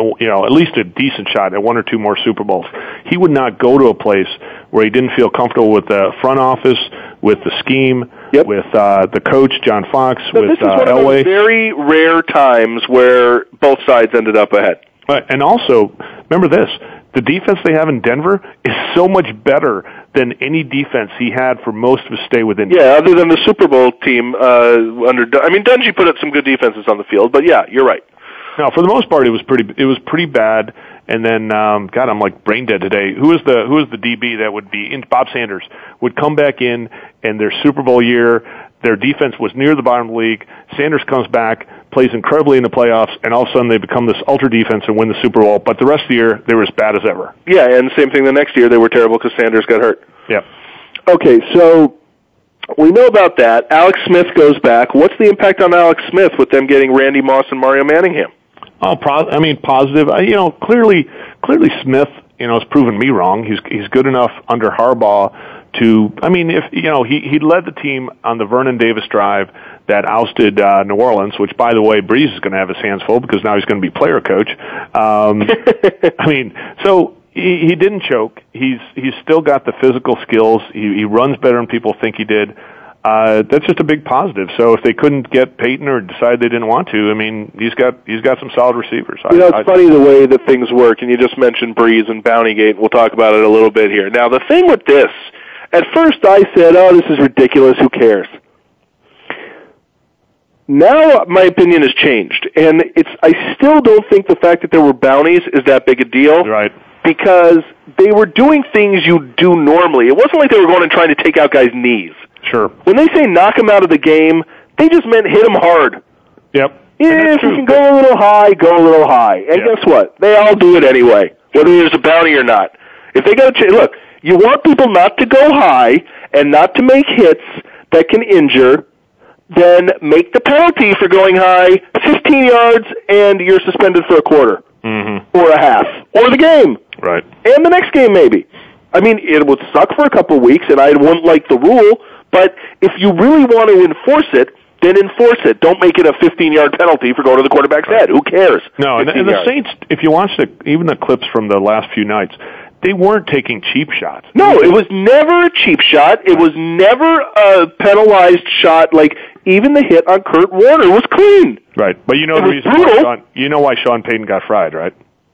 at least a decent shot at 1 or 2 more Super Bowls. He would not go to a place where he didn't feel comfortable with the front office, with the scheme, with the coach, John Fox, with Elway. This is one of those very rare times where both sides ended up ahead. Right, and also, remember this, the defense they have in Denver is so much better than any defense he had for most of his stay within. Yeah, other than the Super Bowl team Dungy put up some good defenses on the field, but yeah, you're right. No, for the most part, it was pretty bad. And then, God, I'm like brain dead today. Who is the DB that would be in? Bob Sanders would come back in, and their Super Bowl year, their defense was near the bottom of the league. Sanders comes back, plays incredibly in the playoffs, and all of a sudden they become this ultra defense and win the Super Bowl. But the rest of the year, they were as bad as ever. Yeah, and same thing the next year, they were terrible because Sanders got hurt. Yeah. Okay, so we know about that. Alex Smith goes back. What's the impact on Alex Smith with them getting Randy Moss and Mario Manningham? Oh, positive. Clearly Smith, has proven me wrong. He's good enough under Harbaugh to. If he led the team on the Vernon Davis drive that ousted New Orleans, which, by the way, Breeze is going to have his hands full because now he's going to be player coach. So he didn't choke. He's still got the physical skills. He runs better than people think he did. That's just a big positive. So if they couldn't get Peyton or decide they didn't want to, he's got some solid receivers. It's funny the way that things work, and you just mentioned Breeze and Bountygate. We'll talk about it a little bit here. Now, the thing with this, at first I said, this is ridiculous, who cares? Now my opinion has changed, and I still don't think the fact that there were bounties is that big a deal. Right. Because they were doing things you do normally. It wasn't like they were going and trying to take out guys' knees. Sure. When they say knock him out of the game, they just meant hit him hard. Yep. If you can go a little high, go a little high. And guess what? They all do it anyway, whether there's a bounty or not. If they got to look, you want people not to go high and not to make hits that can injure, then make the penalty for going high 15 yards and you're suspended for a quarter or a half or the game. Right. And the next game maybe. It would suck for a couple of weeks and I wouldn't like the rule, but if you really want to enforce it, then enforce it. Don't make it a 15-yard penalty for going to the quarterback's head. Who cares? No, and the Saints, if you watch even the clips from the last few nights, they weren't taking cheap shots. No, it was never a cheap shot. It was never a penalized shot. Like, even the hit on Kurt Warner was clean. Right, but the reason why why Sean Payton got fried, right?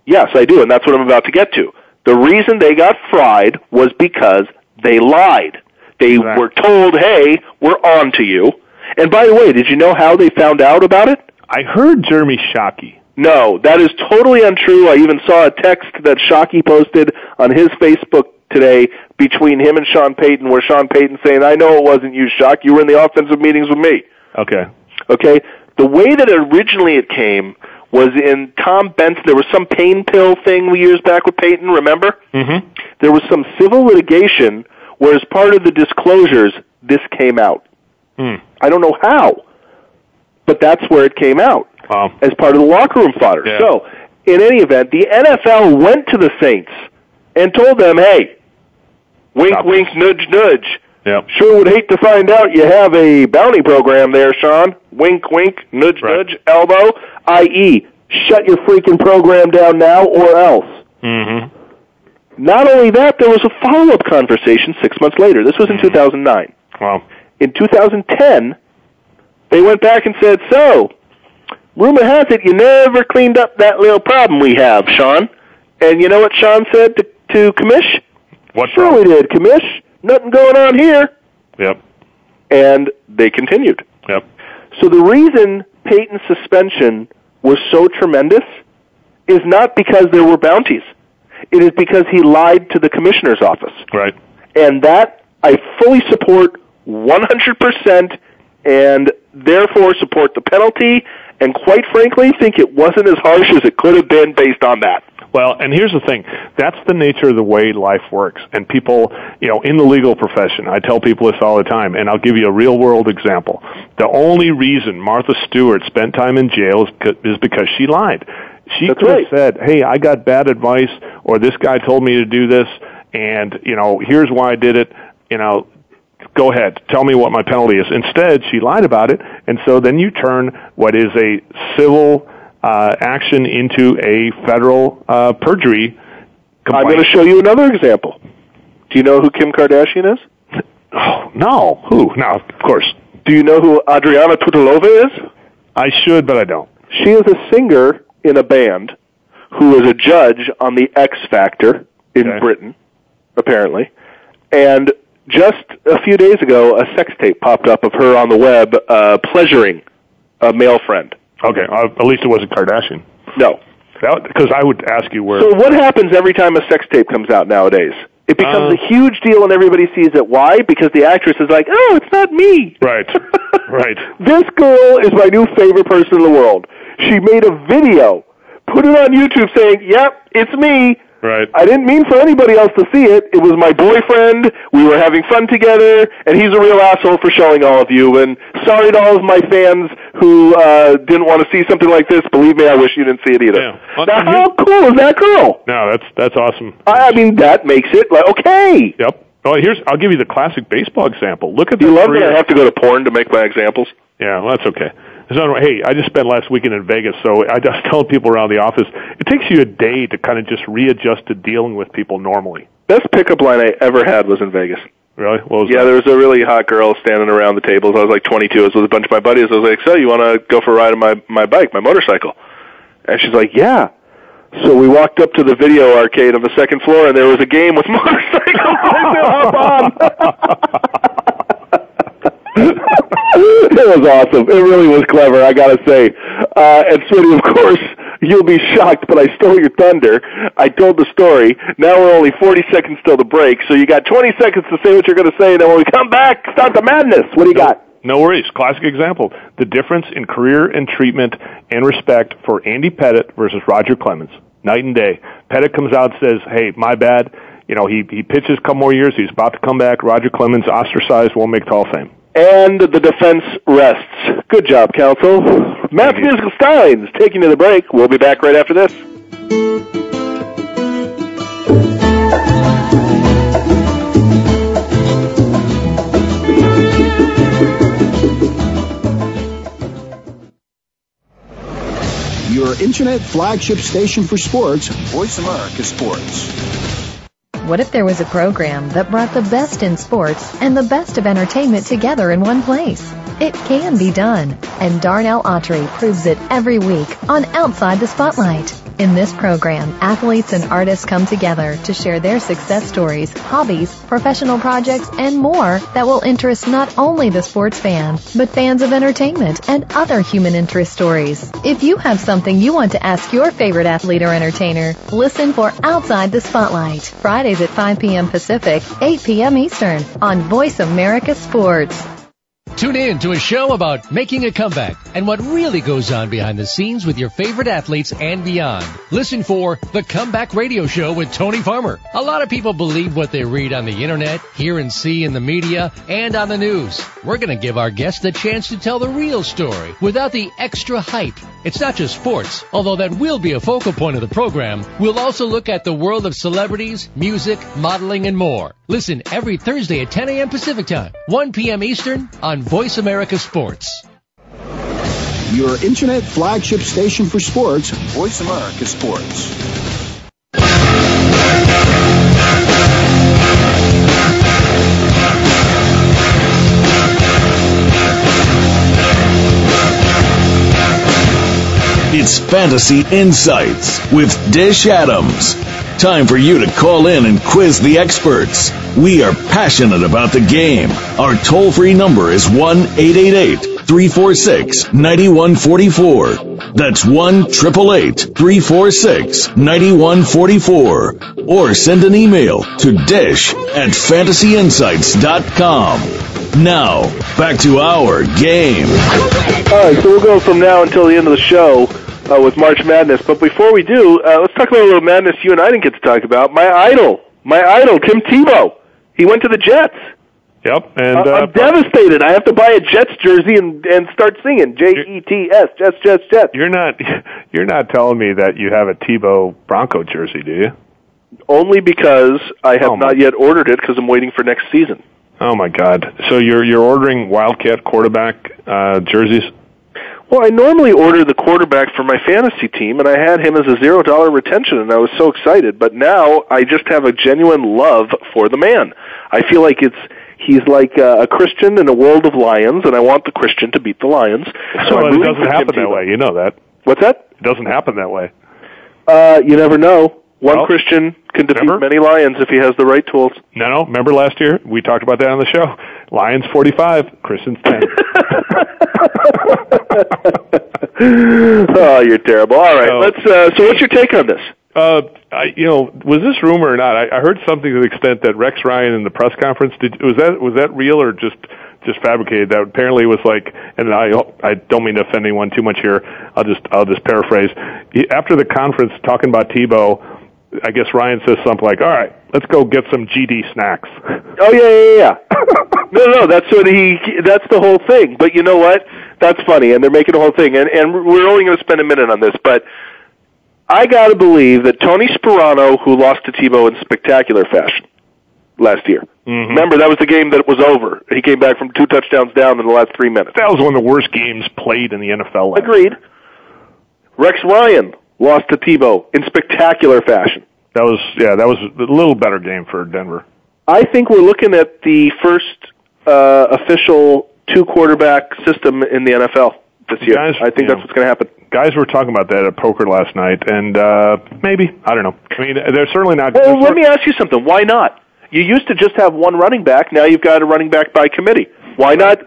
Yes, I do, and that's what I'm about to get to. The reason they got fried was because they lied. They were told, hey, we're on to you. And by the way, did you know how they found out about it? I heard Jeremy Shockey. No, that is totally untrue. I even saw a text that Shockey posted on his Facebook today between him and Sean Payton, where Sean Payton saying, I know it wasn't you, Shock. You were in the offensive meetings with me. Okay. The way that originally it came was in Tom Benson. There was some pain pill thing years back with Payton, remember? Mm-hmm. There was some civil litigation where, as part of the disclosures, this came out. I don't know how, but that's where it came out as part of the locker room fodder. Yeah. So, in any event, the NFL went to the Saints and told them, hey, wink, wink, nudge, nudge. Yep. Sure would hate to find out you have a bounty program there, Sean. Wink, wink, nudge, nudge, elbow, i.e., shut your freaking program down now or else. Mm-hmm. Not only that, there was a follow-up conversation 6 months later. This was in 2009. Wow. In 2010, they went back and said, so, rumor has it you never cleaned up that little problem we have, Sean. And you know what Sean said to Commish? What sure problem? We did, Commish. Nothing going on here. Yep. And they continued. Yep. So the reason Peyton's suspension was so tremendous is not because there were bounties. It is because he lied to the commissioner's office. Right. And that I fully support 100% and therefore support the penalty and quite frankly think it wasn't as harsh as it could have been based on that. Well, and here's the thing. That's the nature of the way life works. And people, in the legal profession, I tell people this all the time, and I'll give you a real-world example. The only reason Martha Stewart spent time in jail is because she lied. She could have said, hey, I got bad advice, or this guy told me to do this, and, here's why I did it, go ahead, tell me what my penalty is. Instead, she lied about it, and so then you turn what is a civil action into a federal perjury complaint. I'm going to show you another example. Do you know who Kim Kardashian is? Oh, no. Who? No, of course. Do you know who Adriana Tutelova is? I should, but I don't. She is a singer in a band who is a judge on the X Factor in Britain, apparently. And just a few days ago, a sex tape popped up of her on the web pleasuring a male friend. Okay, at least it wasn't Kardashian. No. Because I would ask you where... So what happens every time a sex tape comes out nowadays? It becomes a huge deal and everybody sees it. Why? Because the actress is like, oh, it's not me. Right, right. This girl is my new favorite person in the world. She made a video, put it on YouTube saying, yep, it's me. Right. I didn't mean for anybody else to see it. It was my boyfriend. We were having fun together, and he's a real asshole for showing all of you. And sorry to all of my fans who didn't want to see something like this. Believe me, I wish you didn't see it either. Yeah. Now, how cool is that girl? No, that's awesome. I mean, that makes it like, okay. Yep. Well, I'll give you the classic baseball example. Look at you love career. that I have to go to porn to make my examples? Yeah, well, that's okay. Hey, I just spent last weekend in Vegas, so I just tell people around the office, it takes you a day to kind of just readjust to dealing with people normally. Best pickup line I ever had was in Vegas. Really? What was that? There was a really hot girl standing around the tables. I was like 22. I was with a bunch of my buddies. I was like, so you want to go for a ride on my bike, my motorcycle? And she's like, yeah. So we walked up to the video arcade on the second floor, and there was a game with motorcycles. Hop on. It was awesome. It really was clever, I gotta say. And Smitty, of course, you'll be shocked, but I stole your thunder. I told the story. Now we're only 40 seconds till the break, so you got 20 seconds to say what you're going to say, and then when we come back, start the madness. What do you got? No worries. Classic example. The difference in career and treatment and respect for Andy Pettitte versus Roger Clemens. Night and day. Pettitte comes out and says, hey, my bad. He pitches a couple more years. He's about to come back. Roger Clemens, ostracized, won't make the Hall of Fame. And the defense rests. Good job, counsel. Matt's Musical Steins taking you to the break. We'll be back right after this. Your internet flagship station for sports, Voice America Sports. What if there was a program that brought the best in sports and the best of entertainment together in one place? It can be done. And Darnell Autry proves it every week on Outside the Spotlight. In this program, athletes and artists come together to share their success stories, hobbies, professional projects, and more that will interest not only the sports fan, but fans of entertainment and other human interest stories. If you have something you want to ask your favorite athlete or entertainer, listen for Outside the Spotlight, Fridays at 5 p.m. Pacific, 8 p.m. Eastern, on Voice America Sports. Tune in to a show about making a comeback and what really goes on behind the scenes with your favorite athletes and beyond. Listen for The Comeback Radio Show with Tony Farmer. A lot of people believe what they read on the internet, hear and see in the media, and on the news. We're going to give our guests the chance to tell the real story without the extra hype. It's not just sports, although that will be a focal point of the program. We'll also look at the world of celebrities, music, modeling, and more. Listen every Thursday at 10 a.m. Pacific Time, 1 p.m. Eastern on Voice America Sports. Your internet flagship station for sports, Voice America Sports. It's Fantasy Insights with Dish Adams. Time for you to call in and quiz the experts. We are passionate about the game. Our toll-free number is 1-888-346-9144. That's 1-888-346-9144. Or send an email to dish@fantasyinsights.com. Now, back to our game. All right, so we'll go from now until the end of the show with March Madness. But before we do, let's talk about a little madness you and I didn't get to talk about. My idol, Tim Tebow. He went to the Jets. Yep, and I'm devastated. I have to buy a Jets jersey and start singing Jets, Jets. You're not telling me that you have a Tebow Bronco jersey, do you? Only because I have not yet ordered it because I'm waiting for next season. Oh my God! So you're ordering Wildcat quarterback jerseys? Well, I normally order the quarterback for my fantasy team, and I had him as a $0 retention, and I was so excited. But now I just have a genuine love for the man. I feel like he's like a Christian in a world of lions, and I want the Christian to beat the lions. So well, it doesn't happen that way. You know that. What's that? It doesn't happen that way. You never know. One Christian can defeat many lions if he has the right tools. No. Remember last year? We talked about that on the show. Lions 45, Christians 10. Oh, you're terrible. All right, let's. So, what's your take on this? Was this rumor or not? I heard something to the extent that Rex Ryan in the press conference was that real or just fabricated? That apparently was like, and I don't mean to offend anyone too much here. I'll just paraphrase. After the conference, talking about Tebow, I guess Ryan says something like, "All right, let's go get some GD snacks." Oh yeah. No, that's the whole thing. But you know what? That's funny, and they're making a whole thing. And we're only going to spend a minute on this, but I got to believe that Tony Sperano, who lost to Tebow in spectacular fashion last year. Mm-hmm. Remember, that was the game that was over. He came back from 2 touchdowns down in the last 3 minutes. That was one of the worst games played in the NFL last Agreed. Year. Rex Ryan lost to Tebow in spectacular fashion. That was a little better game for Denver. I think we're looking at the first official 2-quarterback system in the NFL this year. Guys, I think that's what's going to happen. Guys were talking about that at poker last night, and maybe, I don't know. I mean, they're certainly not... Well, let me ask you something. Why not? You used to just have one running back. Now you've got a running back by committee. Why not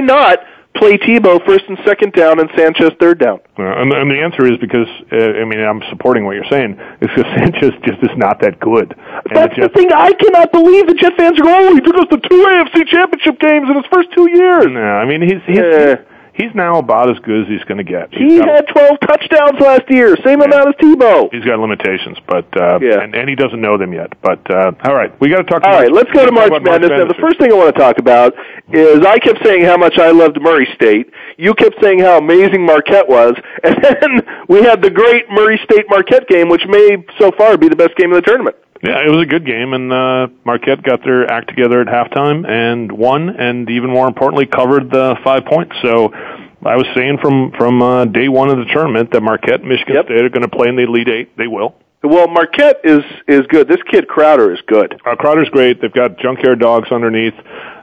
play Tebow first and second down and Sanchez third down? And the answer is because, I'm supporting what you're saying, it's because Sanchez just is not that good. That's the thing. I cannot believe the Jet fans are going, he took us to 2 AFC championship games in his first 2 years. No, I mean, he's now about as good as he's going to get. He had 12 touchdowns last year, same amount as Tebow. He's got limitations, but and he doesn't know them yet. But all right, we got to talk. All right, let's go to March Madness. Now, the first thing I want to talk about is I kept saying how much I loved Murray State. You kept saying how amazing Marquette was, and then we had the great Murray State Marquette game, which may so far be the best game of the tournament. Yeah, it was a good game, and Marquette got their act together at halftime and won, and even more importantly, covered the 5 points. So I was saying from day one of the tournament that Marquette and Michigan State are going to play in the Elite Eight. They will. Well, Marquette is good. This kid Crowder is good. Crowder's great. They've got junkyard dogs underneath.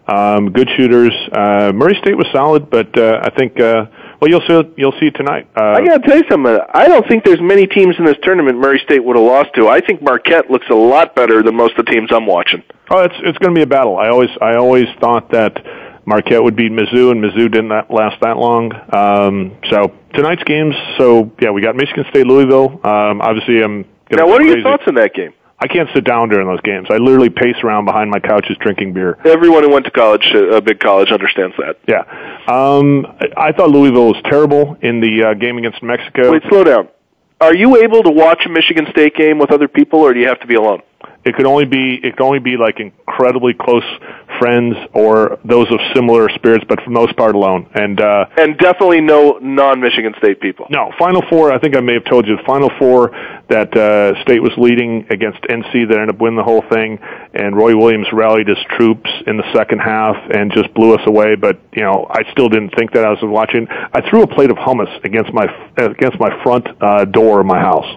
good shooters. Murray State was solid, but I think you'll see tonight. I got to tell you something. I don't think there's many teams in this tournament Murray State would have lost to. I think Marquette looks a lot better than most of the teams I'm watching. Oh, it's going to be a battle. I always thought that Marquette would beat Mizzou, and Mizzou didn't last that long. So tonight's games. So yeah, we got Michigan State, Louisville. Obviously, I'm now. What are your thoughts on that game? I can't sit down during those games. I literally pace around behind my couches drinking beer. Everyone who went to college, a big college, understands that. Yeah. I thought Louisville was terrible in the game against Mexico. Wait, slow down. Are you able to watch a Michigan State game with other people, or do you have to be alone? It could only be like incredibly close friends or those of similar spirits, but for the most part alone. And definitely no non-Michigan State people. No, Final Four, I think I may have told you, the Final Four that State was leading against NC that ended up winning the whole thing, and Roy Williams rallied his troops in the second half and just blew us away, but, I still didn't think that I was watching. I threw a plate of hummus against my front door of my house.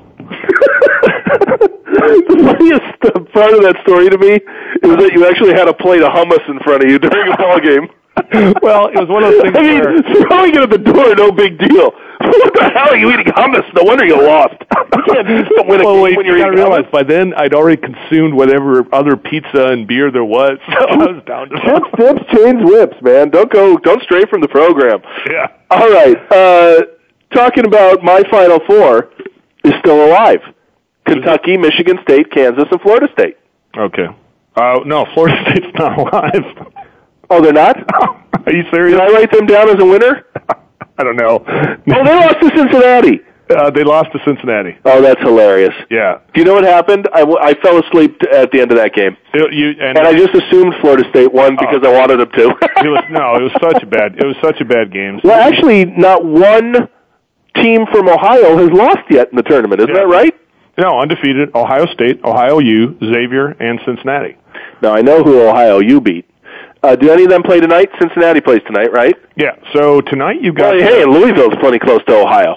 The funniest part of that story to me is that you actually had a plate of hummus in front of you during a ball game. Well, it was one of those things throwing it at the door, no big deal. What the hell are you eating hummus? No wonder you lost. You can't win a game when you're eating hummus. By then, I'd already consumed whatever other pizza and beer there was, so I was down to chips, dips, chains, whips, man. Don't stray from the program. Yeah. All right. Talking about my Final Four is still alive. Kentucky, Michigan State, Kansas, and Florida State. Okay. No, Florida State's not alive. Oh, they're not? Are you serious? Did I write them down as a winner? I don't know. Oh, they lost to Cincinnati. They lost to Cincinnati. Oh, that's hilarious. Yeah. Do you know what happened? I fell asleep at the end of that game. And I just assumed Florida State won because I wanted them to. It was such a bad game. Well, actually, not one team from Ohio has lost yet in the tournament. Isn't that right? No, undefeated. Ohio State, Ohio U, Xavier, and Cincinnati. Now, I know who Ohio U beat. Do any of them play tonight? Cincinnati plays tonight, right? Yeah. So tonight you've got. Well, hey, and Louisville's plenty close to Ohio.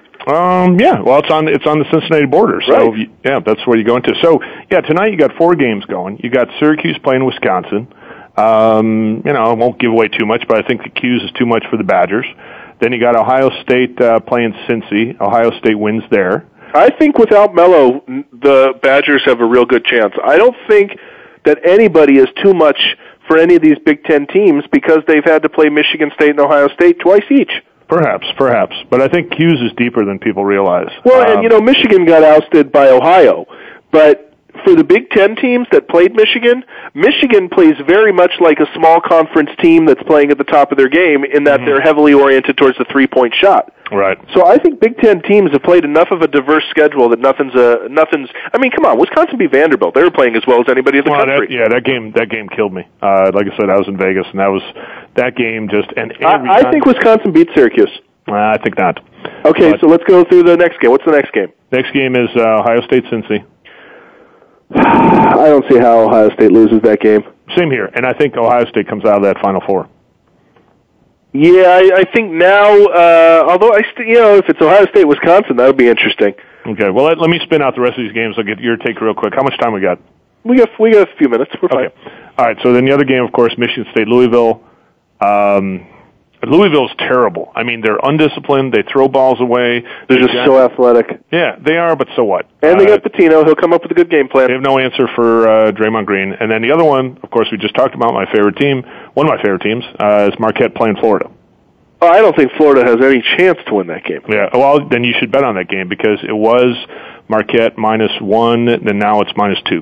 Yeah. Well, it's on the Cincinnati border, so right. Yeah, that's where you go into. So yeah, tonight you got 4 games going. You got Syracuse playing Wisconsin. I won't give away too much, but I think the Q's is too much for the Badgers. Then you got Ohio State playing Cincy. Ohio State wins there. I think without Melo, the Badgers have a real good chance. I don't think that anybody is too much for any of these Big Ten teams because they've had to play Michigan State and Ohio State twice each. Perhaps. But I think Q's is deeper than people realize. Well, and Michigan got ousted by Ohio. But for the Big Ten teams that played Michigan plays very much like a small conference team that's playing at the top of their game in that they're heavily oriented towards the three-point shot. Right. So I think Big Ten teams have played enough of a diverse schedule that nothing's. I mean, come on, Wisconsin beat Vanderbilt. They were playing as well as anybody in the country. That game killed me. Like I said, I was in Vegas, and that game just. And I think Wisconsin beat Syracuse. I think not. Okay, so let's go through the next game. What's the next game? Next game is Ohio State Cincy. I don't see how Ohio State loses that game. Same here, and I think Ohio State comes out of that Final Four. Yeah, I think now, although if it's Ohio State, Wisconsin, that would be interesting. Okay, well, let me spin out the rest of these games. I'll get your take real quick. How much time we got? We got a few minutes. We're fine. Okay. All right, so then the other game, of course, Michigan State, Louisville. Louisville's terrible. I mean, they're undisciplined. They throw balls away. They're just so athletic. Yeah, they are, but so what? And they got Pitino. He'll come up with a good game plan. They have no answer for Draymond Green. And then the other one, of course, we just talked about my favorite team. One of my favorite teams is Marquette playing Florida. Oh, I don't think Florida has any chance to win that game. Yeah, well, then you should bet on that game because it was Marquette -1, then now it's -2.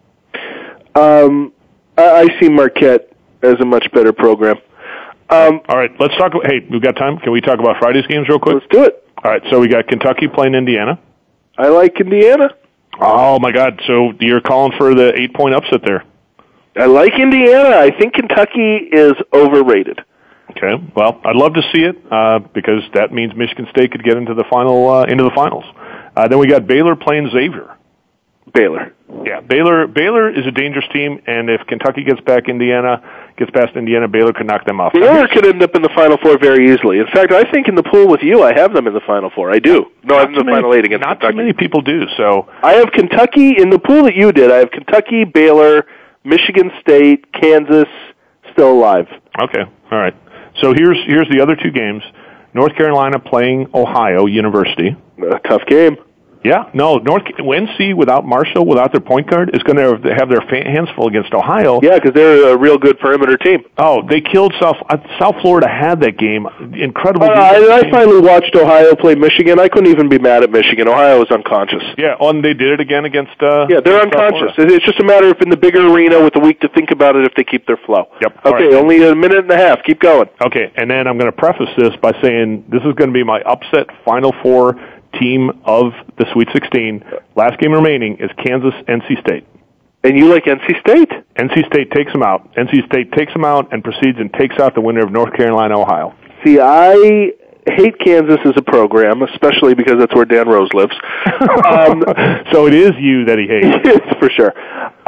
I see Marquette as a much better program. All right, let's talk. Hey, we've got time. Can we talk about Friday's games real quick? Let's do it. All right, so we got Kentucky playing Indiana. I like Indiana. Oh, my God. So you're calling for the 8-point upset there. I like Indiana. I think Kentucky is overrated. Okay, well, I'd love to see it because that means Michigan State could get into the finals. Then we got Baylor playing Xavier. Baylor. Yeah, Baylor is a dangerous team, and if Kentucky gets past Indiana, Baylor could knock them off. Baylor could end up in the Final Four very easily. In fact, I think in the pool with you, I have them in the Final Four. I do. No, I'm in the Final 8 against Kentucky. Not too many people do. So I have Kentucky in the pool that you did. I have Kentucky, Baylor, Michigan State, Kansas, still alive. Okay, all right. So here's the other two games. North Carolina playing Ohio University. A tough game. Yeah, no, NC without Marshall, without their point guard, is going to have their hands full against Ohio. Yeah, because they're a real good perimeter team. Oh, they killed South Florida had that game. Incredible. I finally watched Ohio play Michigan. I couldn't even be mad at Michigan. Ohio was unconscious. Yeah, and they did it again against yeah, they're unconscious. It's just a matter of in the bigger arena with a week to think about it if they keep their flow. Yep. Okay, only a minute and a half. Keep going. Okay, and then I'm going to preface this by saying this is going to be my upset Final Four team of the Sweet 16. Last game remaining is Kansas-NC State. And you like NC State? NC State takes them out. NC State takes them out and proceeds and takes out the winner of North Carolina-Ohio. See, I hate Kansas as a program, especially because that's where Dan Rose lives. So it is you that he hates. For sure.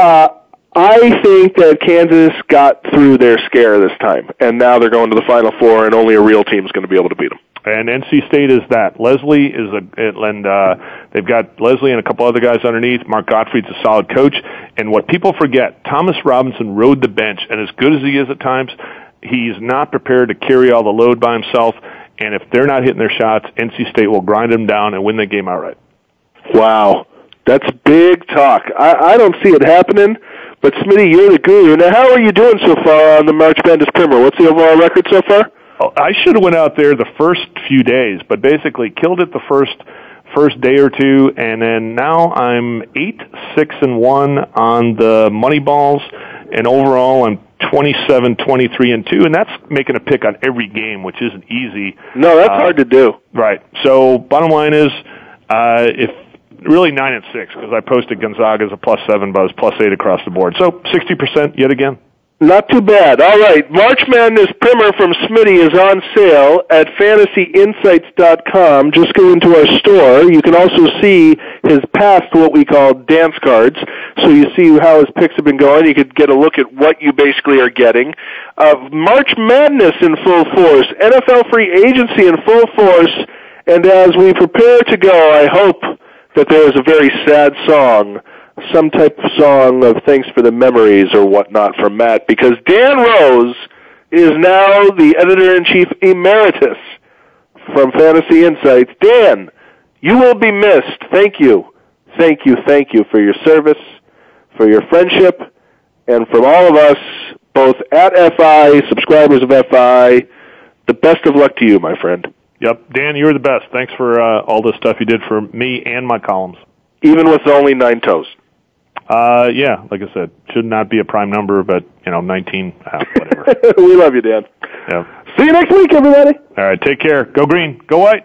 I think that Kansas got through their scare this time, and now they're going to the Final Four, and only a real team is going to be able to beat them. And NC State is that. Leslie is they've got Leslie and a couple other guys underneath. Mark Gottfried's a solid coach. And what people forget, Thomas Robinson rode the bench, and as good as he is at times, he's not prepared to carry all the load by himself. And if they're not hitting their shots, NC State will grind them down and win the game outright. Wow. That's big talk. I don't see it happening, but Smitty, you're the guru. Now, how are you doing so far on the March Madness Primer? What's the overall record so far? I should have went out there the first few days, but basically killed it the first day or two, and then now I'm 8-6-1 on the money balls, and overall I'm 27-23-2, and that's making a pick on every game, which isn't easy. No, that's hard to do. Right. So bottom line is, if really 9-6 because I posted Gonzaga as a +7, but I was +8 across the board. So 60% yet again. Not too bad. All right, March Madness Primer from Smitty is on sale at fantasyinsights.com. Just go into our store. You can also see his past, what we call dance cards, so you see how his picks have been going. You could get a look at what you basically are getting. March Madness in full force, NFL free agency in full force, and as we prepare to go, I hope that there is a very sad song, some type of song of thanks for the memories or whatnot from Matt, because Dan Rose is now the editor-in-chief emeritus from Fantasy Insights. Dan, you will be missed. Thank you. Thank you, thank you for your service, for your friendship, and from all of us, both at FI, subscribers of FI, the best of luck to you, my friend. Yep. Dan, you're the best. Thanks for all the stuff you did for me and my columns. Even with only 9 toes. Yeah, like I said, should not be a prime number, but, 19, whatever. We love you, Dan. Yeah. See you next week, everybody. All right, take care. Go green. Go white.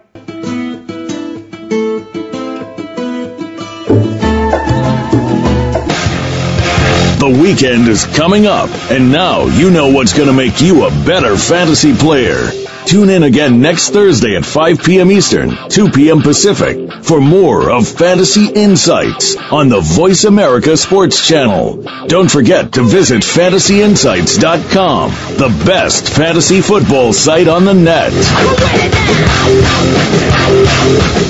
The weekend is coming up, and now you know what's going to make you a better fantasy player. Tune in again next Thursday at 5 p.m. Eastern, 2 p.m. Pacific for more of Fantasy Insights on the Voice America Sports Channel. Don't forget to visit fantasyinsights.com, the best fantasy football site on the net.